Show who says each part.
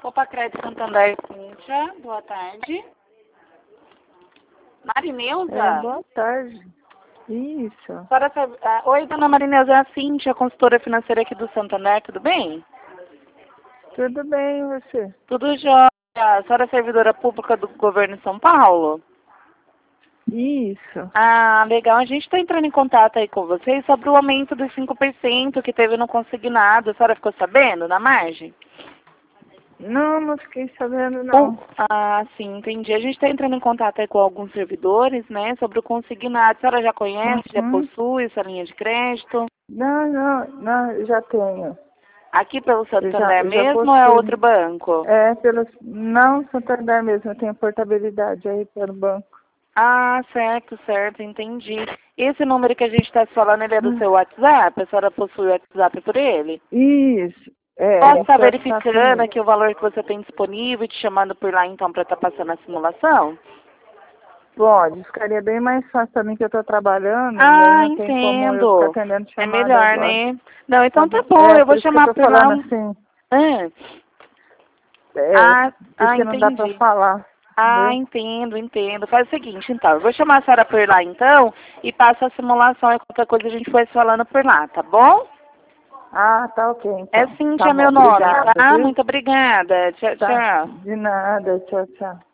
Speaker 1: Copa Crédito Santander, Cíntia. Boa tarde. Marineuza?
Speaker 2: Boa tarde. Isso.
Speaker 1: Oi, dona Marineuza, é a Cíntia, consultora financeira aqui do Santander, tudo bem?
Speaker 2: Tudo bem, e você?
Speaker 1: Tudo jóia. A senhora é servidora pública do governo de São Paulo?
Speaker 2: Isso.
Speaker 1: Ah, legal. A gente está entrando em contato aí com vocês sobre o aumento dos 5% que teve no consignado. A senhora ficou sabendo, na margem?
Speaker 2: Não fiquei sabendo, não.
Speaker 1: Sim, entendi. A gente está entrando em contato aí com alguns servidores, né, sobre o consignado. A senhora já conhece, já possui essa linha de crédito?
Speaker 2: Não, já tenho.
Speaker 1: Aqui pelo Santander
Speaker 2: Já
Speaker 1: mesmo ou é outro banco?
Speaker 2: Não, Santander mesmo, eu tenho portabilidade aí pelo banco.
Speaker 1: Ah, certo, entendi. Esse número que a gente está falando, ele é do seu WhatsApp? A senhora possui o WhatsApp por ele?
Speaker 2: Isso.
Speaker 1: Posso estar verificando aqui o valor que você tem disponível e te chamando por lá então para estar passando a simulação?
Speaker 2: Pode, ficaria bem mais fácil também que eu estou trabalhando. E aí não tem como eu
Speaker 1: Entendo.
Speaker 2: ficar atendendo chamada
Speaker 1: É melhor,
Speaker 2: agora.
Speaker 1: né? Não, então tá bom, eu vou chamar por lá.
Speaker 2: Assim, porque não dá para
Speaker 1: Entendi.
Speaker 2: falar.
Speaker 1: Entendo. Faz o seguinte, então, eu vou chamar a senhora por lá, então, e passa a simulação e qualquer coisa a gente vai se falando por lá, tá bom?
Speaker 2: Tá ok, então.
Speaker 1: É Cíntia, meu nome,
Speaker 2: obrigada,
Speaker 1: tá?
Speaker 2: Viu?
Speaker 1: Muito obrigada. Tchau.
Speaker 2: De nada, tchau.